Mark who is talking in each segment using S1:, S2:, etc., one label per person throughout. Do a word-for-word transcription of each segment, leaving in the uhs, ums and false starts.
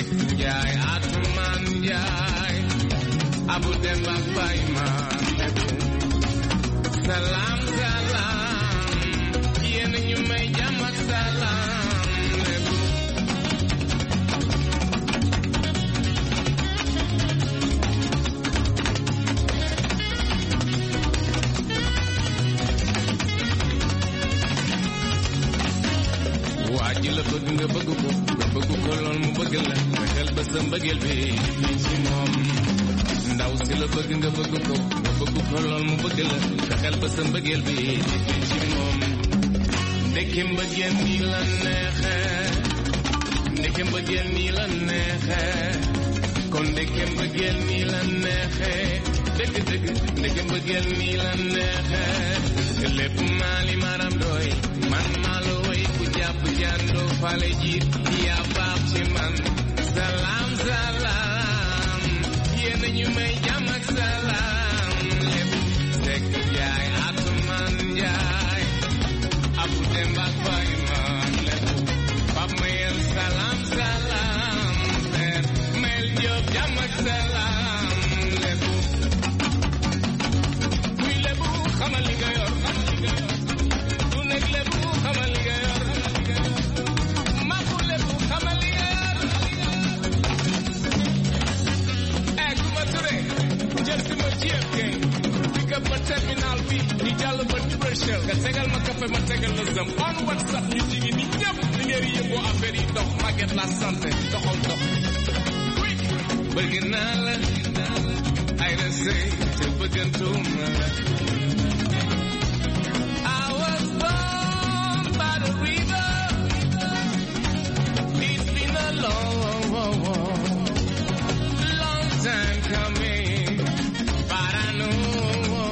S1: Sek Njaay Atuman Njaay Abu Demba Bayma Salam salam yéen ñu may jàmm ak salaam lebu waa ji la bëgg nga bëgg ko nga bëgg ko lool mu bëgg la nga xel ba sa mbëggeel bi ci moom ndaw si la bëgg nga bëgg ko nga bëgg ko lool mu bëgg la nga xel ba sa mbëggeel bi ci moom ndeke mbëggeel nii la neexe ndeke mbëggeel nii la neexe kon ndeke mbëggeel nii la neexe dëgg dëgg ndeke mbëggeel nii la neexe lépp maali maram doy man maa la woy ku jàpp jàndoo fale jiit yaa baax ci man salaam salaam yéen ñu may jàmm ak salaam lépp Sek Njaay Atuman Njaay Abu Demba Bayma lépp Pap Mayel salaam salaam Père Mayel Diop jàmm ak salaam lépp kuy lépp xamal li nga yor du nekk lépp xamal li nga yor maku lépp xamal li nga yor eh ku ma ture jël si ma ci yëpp kay pick up ma terminal bi ñu jàll ba Dubrachel nga tegal ma café ma tegal la zam on WhatsApp ñu jigi ni ñëpp li ngeen yëngoo affaire yi dox Maguette la santé doxal dox bëgg naa la ay la sëy te bëggantuma la I was born by the river. It's been a long, long time coming, but I know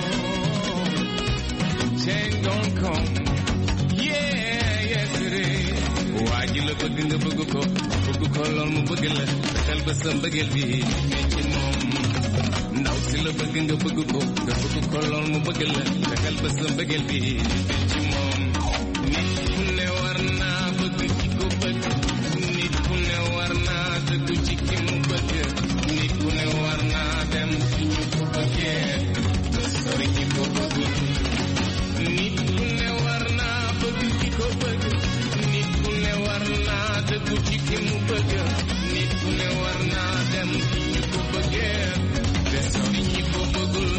S1: change gon' come. Yeah, yes it is. waa ji la bëgg nga bëgg ko bëgg ko lool mu bëgg la xel ba sa mbëggeel bi ne ci moom ndaw si la bëgg nga bëgg ko nga bëgg ko lool mu bëgg la xel ba sa mbëggeel bi ci moom nit ku ne war naa bëgg ci ko bëgg nit ku ne war naa dëgg ci ki mu bëgg nit ku ne war naa dem ci ñu ko bëggee sori ci ko bëggul nit ku ne war naa bëgg ci ko bëgg nit ku ne war naa dëgg ci ki mu bëgg nit ku ne war naa dem ci ñu ko bëggee te sori ñi ko bëggul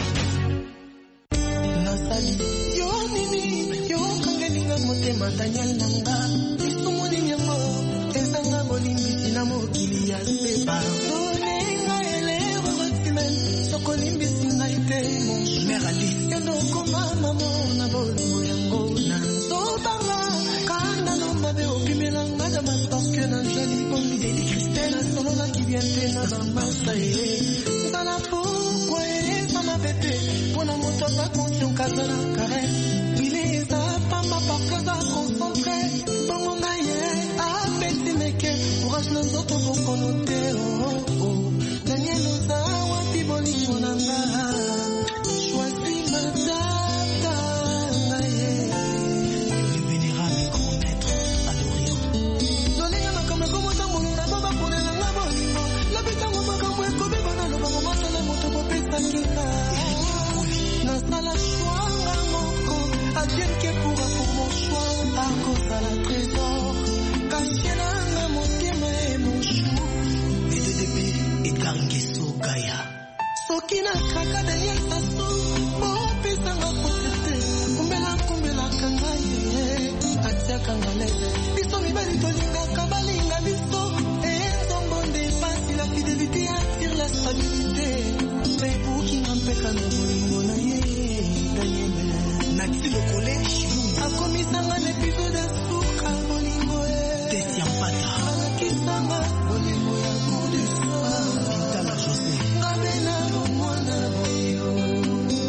S2: nasali yo nini yo kangelinga motema daniel nanga isumuni nyango ezanga bolimbisi na mokili ya seba donenga elero rotimen sokolimbisi ngai te mon mère ali yando koma mamo na bolingo yango na nzobanga kanda lomba be opimelanga damas parce que na joli bombi deli Christelle solo la qui vient te na bambasa ye nzala pourquoi eza mabete mpona moto aza conscient kazala caresse ileza pamba parce aza concentré bongo na ye apesi meke courage na nzoto bokono te oo daniel oza wapi bolingo na nga choisi matata na ye le vénérable grand maître à l'Orient dolenga makambo ekomotambola na baba ponela nga bolingo labitango makambo ekobeba na lobango masala moto bopesaki nga nasala shwanga moko adieu que pourra pour mon choix à cause à la trésor kasielanga motema e mon chou B D D B Edgar Ngeso Gaya soki na kaka daniel sasu bopesanga potete kumbela kumbelaka ngai atiaka nga lele biso mibali tolingaka balinga biso enzongo nde pasi la fidélité attire la stabilité mpe ukinga mpeka na bolingo na ye daniel nati lokole akomisanga l'épisode suka bolingo e tesiampata anakisanga bolingo ya kudisa intala jose ngabena bomwana boyo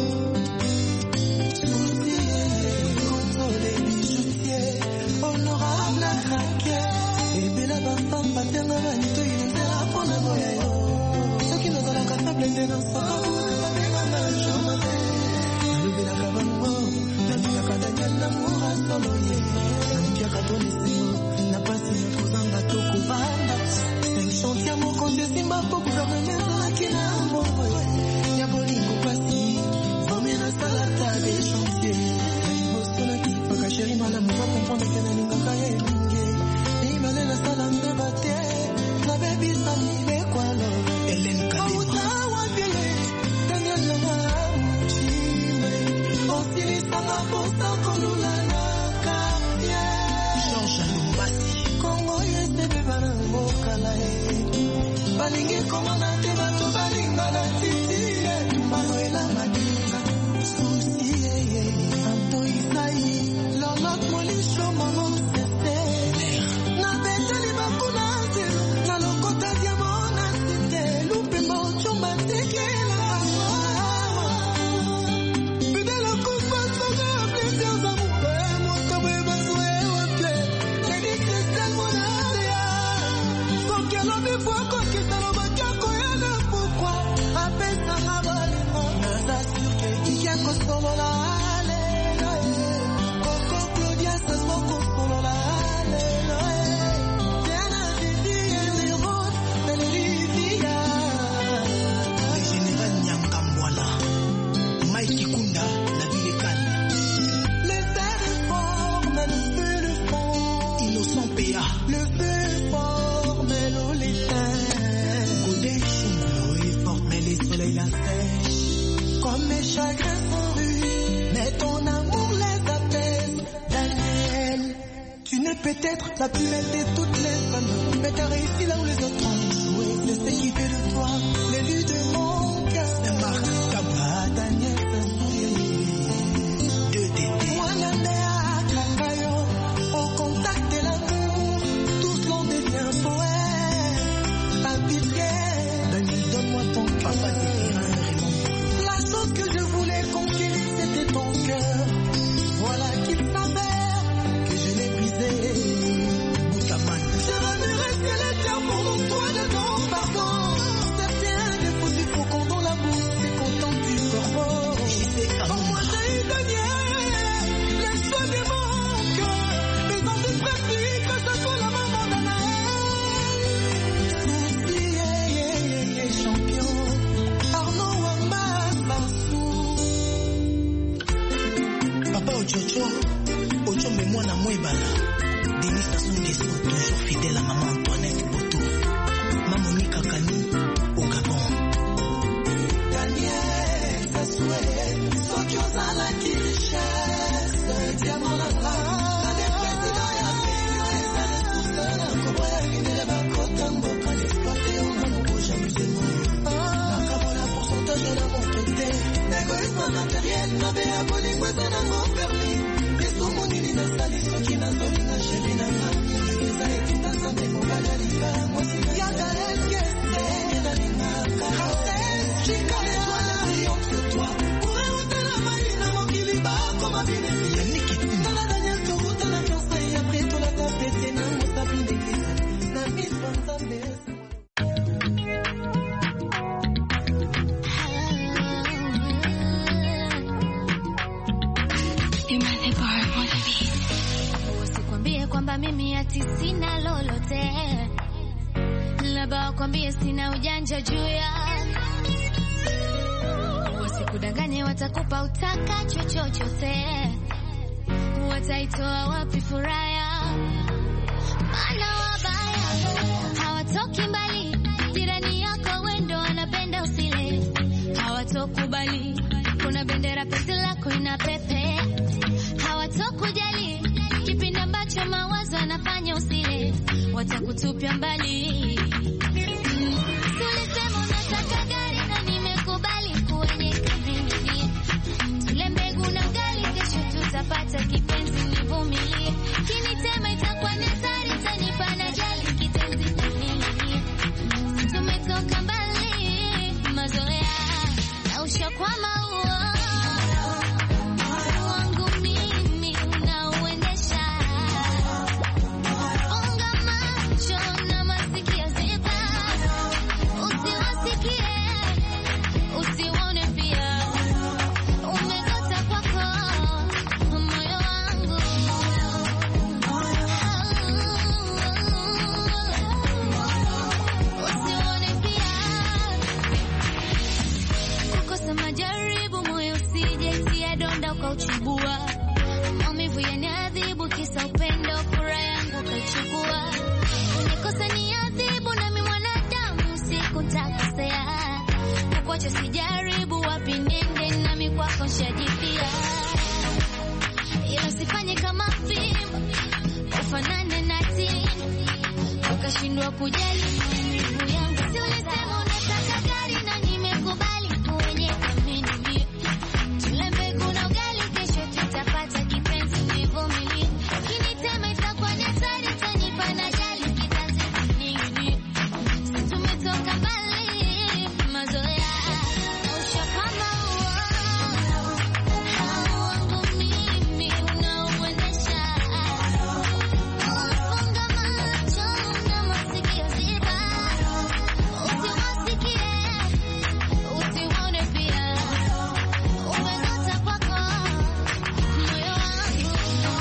S2: susi konsole bijoutier honora balingi komona te bato balinga na titi maloela madinga susi santo isai lolot molisho momo sete na beteli bakuna te na lokota diamona sete lupe mocho mateke comme mes chagrins sont rues, mais ton amour les apaise. Daniel, tu n'es peut-être la plus belle de toutes les femmes, mais t'as réussi là où les autres ont joué. C'est ce qui fait de toi l'élu de mon cœur. C'est Marc Cabra, Daniel, c'est sourire. Deux tétés. Moi, Nandéa, Kakayo, au contact de l'amour, tous l'on devient poète. Pas pitié, Daniel, donne-moi ton cœur. Papa, que je voulais conquérir, c'était ton cœur. Voilà qu'il s'avère que je l'ai brisé. Boutaman. Je veux rester l'éternel pour mon toi de ton pardon. Certains défauts du faucon dans la bouche, c'est content du corbeau. Pour moi, j'ai eu Daniel, les choix de mon cœur. Les envies pratiques, que ce soit la maman d'Anaël. Souci, champion. Arnaud Wamba. Papa Ochocho, Ocho mais moi na Mwebala. Denis Sassou Nguesso, toujours fidèle à maman Antoinette Boto. Maman Nika Kani, au Gabon. Daniel Sassou, Sokyoza la richesse, diamant la grâce. La président ya Pénio, et ça les souverains, la Kobo ya Guinée, la Kotambo, quand l'exploité, on a nos bouches amusément. La Kabola, pourcentage de la montrité. L'égoïsme matériel, n'avait abonné, moi ça n'a mon permis. Les soumoni, les nasali, ceux qui n'a zoli, n'a chéri, n'a mami. Les aïtis, n'a santé, mon galaliga. Moi si n'a yagarel, qu'est-ce n'est n'a lina. Karasel, chica, les joies, la triomphe de toi. Pour réouter la maille, n'a mon kiliba, comme un bénéfice. Yannick, dans la dernière tour, dans la fiançaille, après tout la tapette, n'a mon tapis d'église. N'a mis son tapette. Kwamba mimi ati sina lolote, labda wakwambie sina ujanja juu ya wasikudanganye, watakupa utakacho chochote, wataitoa wapi furaha? Maana wabaya hawatoki mbali, jirani yako wendo wanapenda usile, hawatokubali kuna bendera pesi lako inapepe, hawatokujali kipindi ambacho mawazo yanafanya usile, watakutupia mbali. Tulisema unataka gari na nimekubali kwenye kamili. Tule mbegu na ugali, kesho tutapata kipenzi, nivumilie. Kinitema itakuwa nisari, tanipa na jali kitenzi kamili. Tumetoka mbali, mazoea na ushakwama huo. Maumivu yaniadhibu kisa upendo, furaha yangu kaichukua. Unikosa ni adhibu nami mwanadamu sikutakosea. Kukuacha sijaribu, wapi nende nami kwako nshajipia. Ila sifanye kama fimbo, ufanane na tini.
S3: ukashindwa kujali maumivu yangu. Si ulisema unataka gari na nimekubali kwenye kamini. Tule mbegu na ugali kesho tutapata kipenzi nivumilie. Kinitema itakuwa ni hatari tanipa na jali kitanzi kinini. Tumetoka mbali mazoea. Usha kama uo. Wangu mimi unaoendesha. Funga macho na masikio ziba. Usiwasikie, usiwaone pia. Umenota kwako moyo wangu.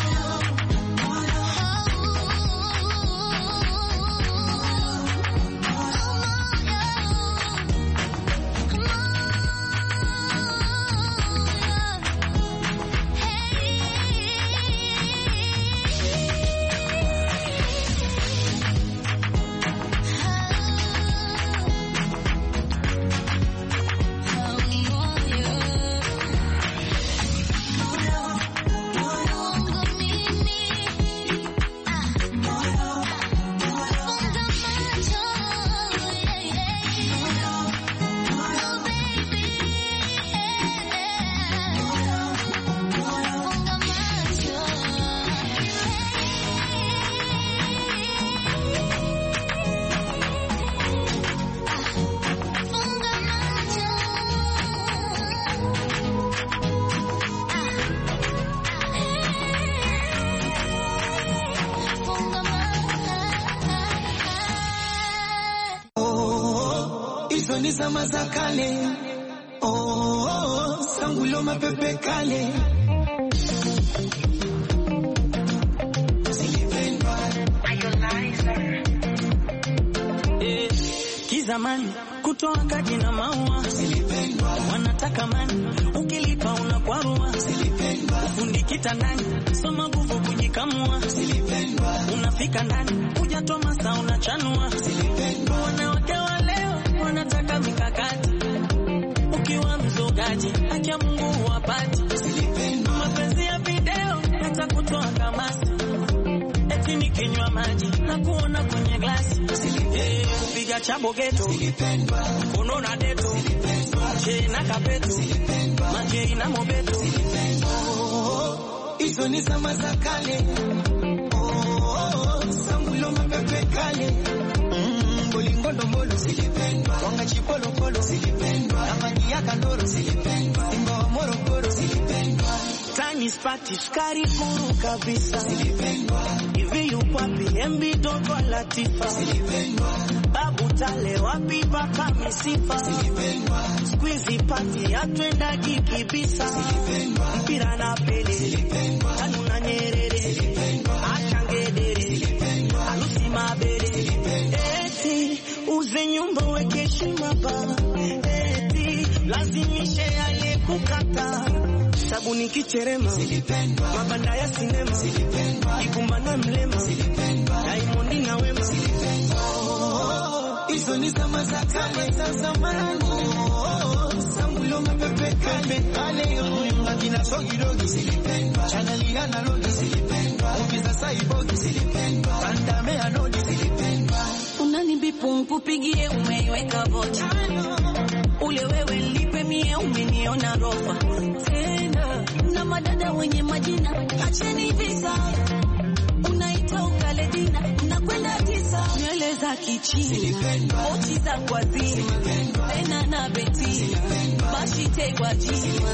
S2: Hizo ni zama za kale. Oh, sangulo mapepe kale.
S4: Eh, kizamani kutoa kadi na maua. Wanataka mani, ukilipa unakwarua. Ufundi kitandani, soma nguvu kujikamua. Unafika ndani, hujatoa masaa unachanua. Wanawake wa leo wanataka mikakati. Ukiwa mzogaji, haki ya Mungu huwapati. Mapenzi ya video yatakutoa kamasi. Eti nikinywa maji na kuona kwenye glasi. Eh, kupiga chabo geto, kono na deto, che na kapeto, maje na mobeto.
S2: Hizo ni zama za kale. Oh, sangulo mapepe kale. Mm, bolingo ndombolo silipendwa. Wanga chipolo polo silipendwa. Amani ya kandoro silipendwa. Simba wa Morogoro silipendwa.
S4: Tani spati skari kuru kabisa
S2: Silipendwa.
S4: Hivi yupapi embi dogo Latifa
S2: Silipendwa.
S4: Babu tale wapi baka misifa
S2: Silipendwa.
S4: Squeezy party atwenda kikibisa
S2: Silipendwa.
S4: Mpira na pele
S2: Silipendwa.
S4: Tanu na Nyerere
S2: Silipendwa.
S4: Achangedere
S2: Silipendwa.
S4: Alusi mabere
S2: Silipendwa.
S4: Eti uze nyumba weke heshima ba. Eti lazimishe yale kukata. Sabuni kicherema
S2: Silipendwa.
S4: Mabanda ya sinema
S2: Silipendwa.
S4: Ikumba na mlema
S2: Silipendwa.
S4: Diamond na Wema
S2: Silipendwa. Hizo ni zama za kale za zamani. Sangulo mapepe kale kale. Akina sogi dogi silipendwa. Chanalina na logi silipendwa. Ukiza saibogi silipendwa. Andame anodi silipendwa.
S4: unanibipu mkupigie umeiweka vocha. Ule wewe lipe mie umeniona rofa. Tena na madada wenye majina acheni visa. Unaita ukale dina unakwenda tisa. Nywele za kichini ochi za kwa zima. Tena na beti bashi tegwa jima.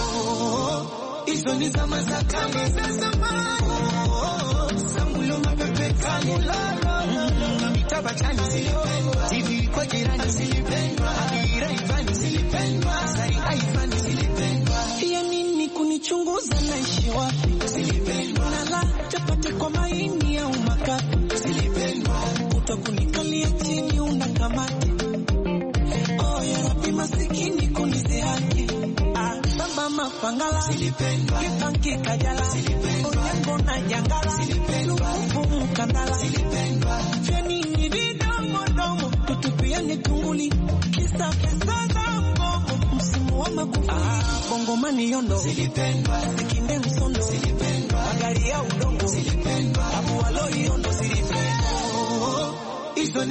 S2: Hizo ni zama za kale za zamani. Sangulo mapepe kale. Na mitaba chani silipendwa. T V kwa jirani silipendwa. Akira ifani silipendwa. Sari haifani silipendwa.
S4: Ya nini kunichunguza naishi wapi?
S2: Silipendwa.
S4: Nala chapate kwa maini au makapi.
S2: Silipendwa.
S4: Utakunikalia chini unakamati. Oh ya Rabbi masikini kunizihaki. Ah baba mafangala
S2: Silipendwa.
S4: Kipanki kajala
S2: Silipendwa.
S4: Onyango na jangala
S2: Silipendwa.
S4: Lukufu mkandala
S2: Silipendwa.
S4: Feni nididomo domo Tutupia nitunguli Kisa pesa za mgomo Msimu wa magufuli. Ah bongo mani yondo
S2: Silipendwa.
S4: Sikinde msondo
S2: Silipendwa.
S4: Magari ya udongo
S2: Silipendwa.
S4: Abu waloi yondo silipendwa.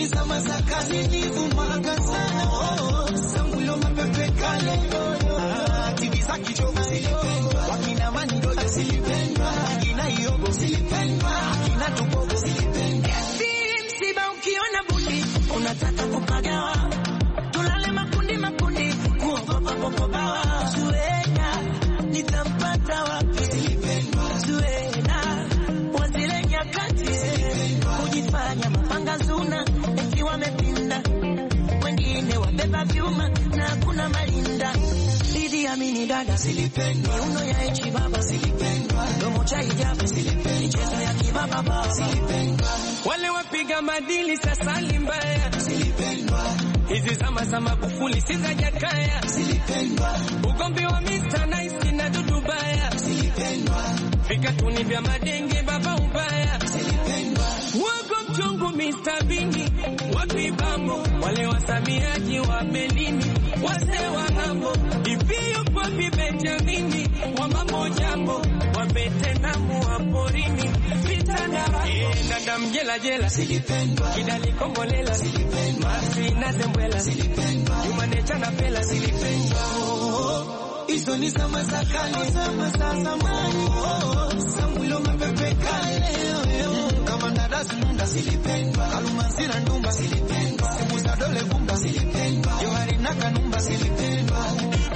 S2: ni zama za kale nivumaga sana oh sangulo mapepe kale ah tibiza kichoma silipendwa wakina mani doja silipendwa wakina yobo silipendwa wakina tubogo silipendwa msiba ukiona bundi unataka kupagawa tulale makundi makundi kuogopa popo bawa Zuena nitampata wapi silipendwa Zuena wazile nyakati kujifanya mapanga zuna ikiwa wamepinda wengine wabeba vyuma na kuna malinda Idi amini dada silipendwa uno ya echi baba silipendwa domo cha hijabu silipendwa michezo ya kibaba baba silipendwa wale wapiga madili sasa limbaya silipendwa hizi zama za Magufuli sizajakaya silipendwa ugombi wa mister Nice na Dudu Baya silipendwa vikatuni vya madenge baba ubaya silipendwa wago mchongo mister Bini wapi bambo wale wasamiaji wa Melini wase wa ngambo ipio kwa Benjamini wa mambo jambo wabete namu wa porini vitana nanda mjela jela silipendwa kidali kombolela silipendwa masi na zembwela silipendwa yumanecha na pela silipendwa hizo ni zama za kale zama za zamani sangulo mapepe kale kama ndadazi nunda silipendwa alumanzira ndumba silipendwa simuza dole gumba silipendwa johari naka numba silipendwa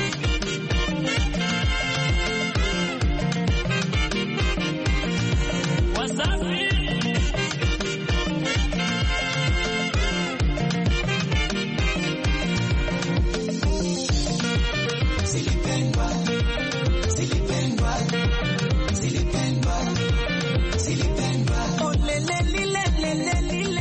S2: wasafi silipendwa silipendwa silipendwa silipendwa olele lile lele lile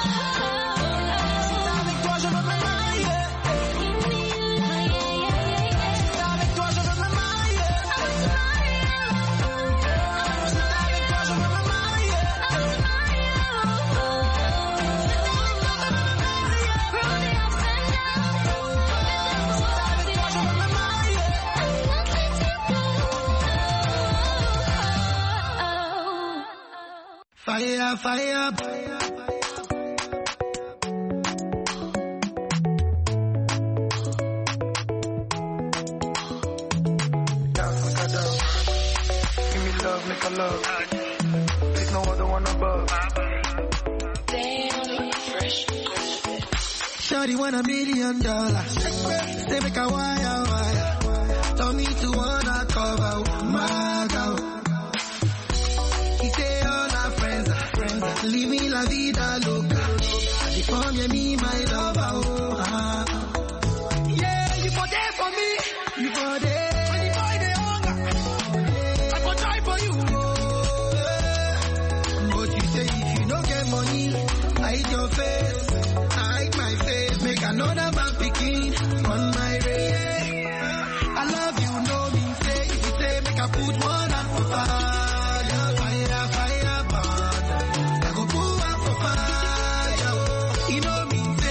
S2: Fire, fire. Dance, make a dance. Give me love, make a love. There's no other one above. Shawty want a million dollars. They make a wire, wire. Told me to wanna cover my girl. He say all our friends are friends. Leave me la vida loca. They form you me my lover. Oh, uh. Yeah, you for there for me. You for there. When the boy they hunger, I go try for you. Oh, yeah. But you say if you don't get money, hide your face. Hide my face. Make another man picking on my race. I love you, know me. Say if you say make I put one up for fire. Fire, fire, burn. I go put one for fire. You know me. Say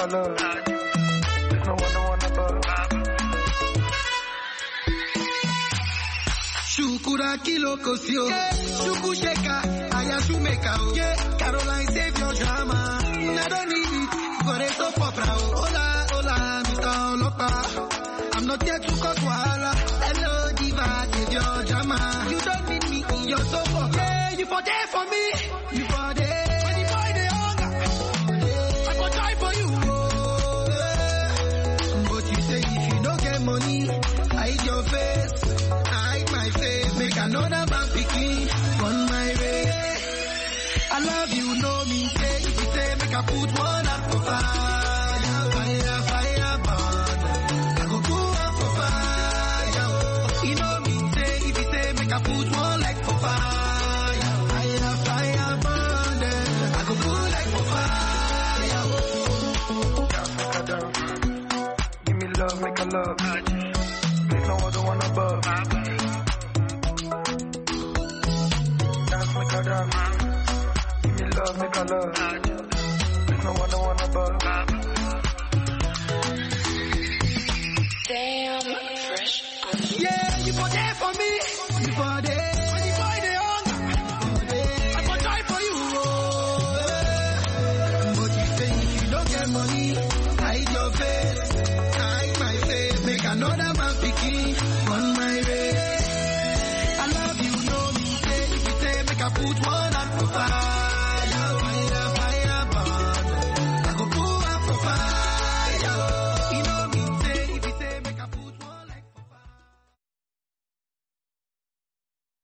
S2: love. There's no one, no one above. Shukura kilo kosio, shuku sheka, ayashumeka, yeah. Caroline save your drama, I don't need it, for it so popra. Hola, hola, Mister Olopa, I'm not here to cause wahala. Hello, diva, save your drama. You don't need me in your sofa, yeah. You for there for me, you for there. When the boy they hunger, I go try for you, oh, yeah. But you say if you don't get money, hide your face. Make another man picking on my way. I love you, no me say. If you say make I put one up for fire, fire, fire, burn. I go go up for fire. You know me say. If you say make I put one like for fire, fire, fire, burn. I go go like for fire. Give me love, make a love. There's no other one above. Make a dance. Give me love, make a love. There's no one, no one above.
S3: Damn, fresh.
S2: Yeah, you for there for me. You for there. When the boy they hunger, I go try for you. Oh, yeah. But you say if you don't get money, hide your face, hide my face. Make another man picking on my way. I love you, know me. Say if you say make I put one up for fire.